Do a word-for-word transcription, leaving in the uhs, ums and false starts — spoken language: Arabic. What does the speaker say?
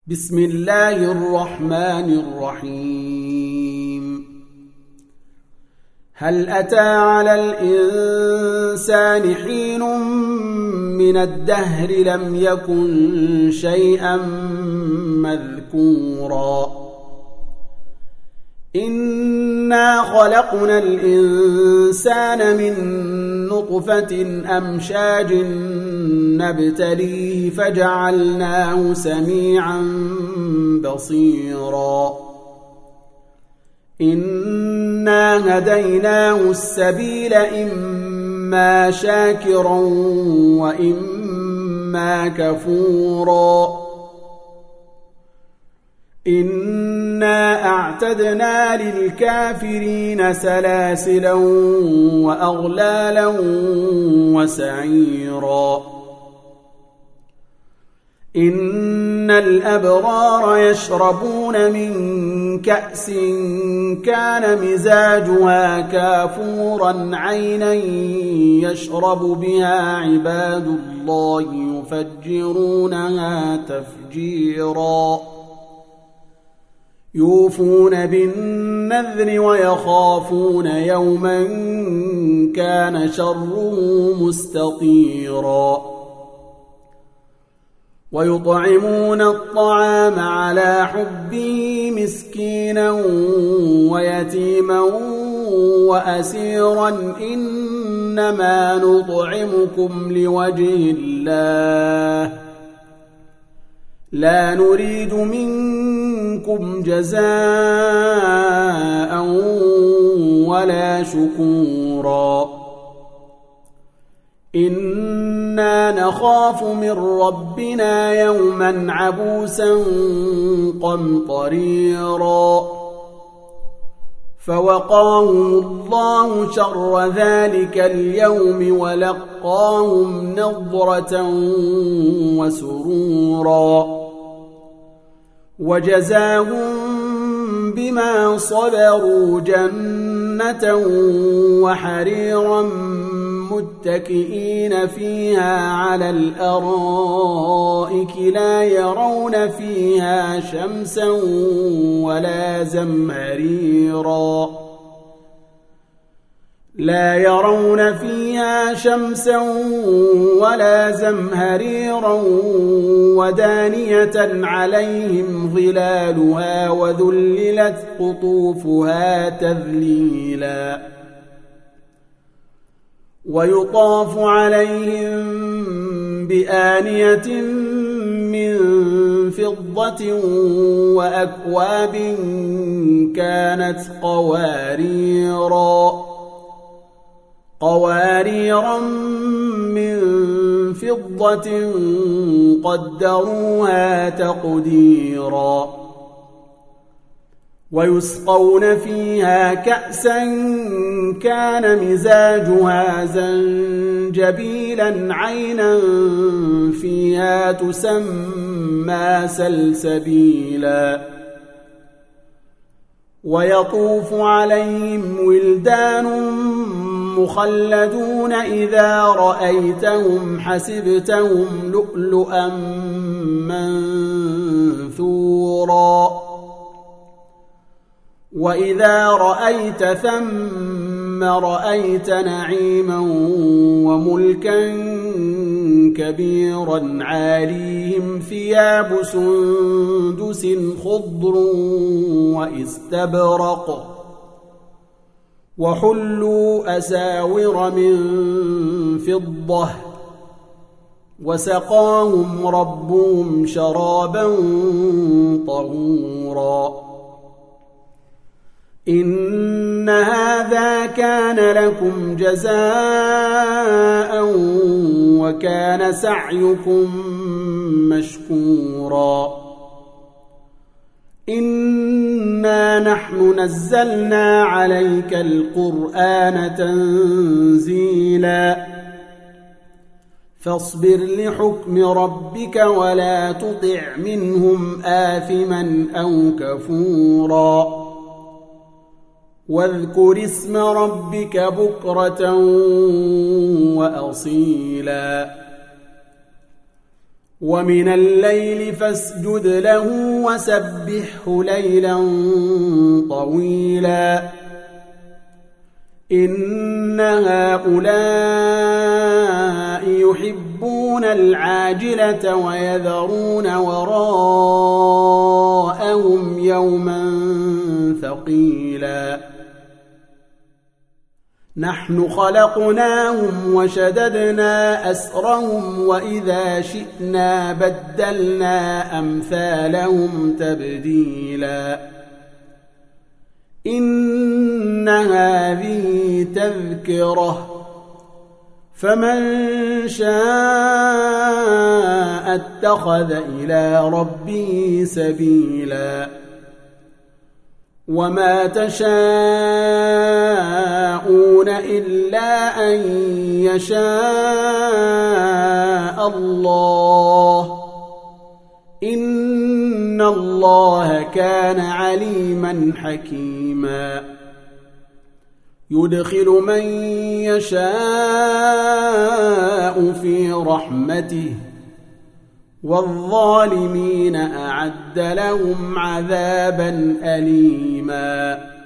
بسم الله الرحمن الرحيم هل أتى على الإنسان حين من الدهر لم يكن شيئا مذكورا إنا خلقنا الإنسان من نطفة أمشاج نبتليه فجعلناه سميعا بصيرا إنا هديناه السبيل إما شاكرا وإما كفورا إنا أعتدنا للكافرين سلاسلا وأغلالا وسعيرا إن الأبرار يشربون من كأس كان مزاجها كافورا عينا يشرب بها عباد الله يفجرونها تفجيرا يوفون بالنذر ويخافون يوما كان شره مستطيرا ويطعمون الطعام على حبه مسكينا ويتيما وأسيرا إنما نطعمكم لوجه الله لا نريد منكم جزاء ولا شكورا إنا نخاف من ربنا يوما عبوسا قمطريرا فوقاهم الله شر ذلك اليوم ولقاهم نضرة وسرورا وجزاهم بما صبروا جنة وحريرا متكئين فيها على الأرائك لا يرون فيها شمسا ولا زمهريرا لا يرون فيها شمسا ولا زمهريرا ودانية عليهم ظلالها وذللت قطوفها تذليلا ويطاف عليهم بآنية من فضة وأكواب كانت قواريرا قواريرا من فضة قدروها تقديرا ويسقون فيها كأسا كان مزاجها زنجبيلا عينا فيها تسمى سلسبيلا ويطوف عليهم ولدان مخلدون إذا رأيتهم حسبتهم لؤلؤا منثورا وإذا رأيت ثم رأيت نعيما وملكا كبيرا عاليهم ثياب سندس خضر واستبرق وحلوا أساور من فضة وسقاهم ربهم شرابا طهورا إن هذا كان لكم جزاء وكان سعيكم مشكورا إنا نحن نزلنا عليك القرآن تنزيلا فاصبر لحكم ربك ولا تطع منهم آثما أو كفورا واذكر اسم ربك بكرة وأصيلا ومن الليل فاسجد له وسبحه ليلا طويلا إن هؤلاء يحبون العاجلة ويذرون وراءهم يوما ثقيلا نحن خلقناهم وشددنا أسرهم وإذا شئنا بدلنا أمثالهم تبديلا إن هذه تذكرة فمن شاء اتخذ إلى ربه سبيلا وما تشاءون إلا أن يشاء الله إن الله كان عليما حكيما يدخل من يشاء في رحمته والظالمين أعد لهم عذابا أليما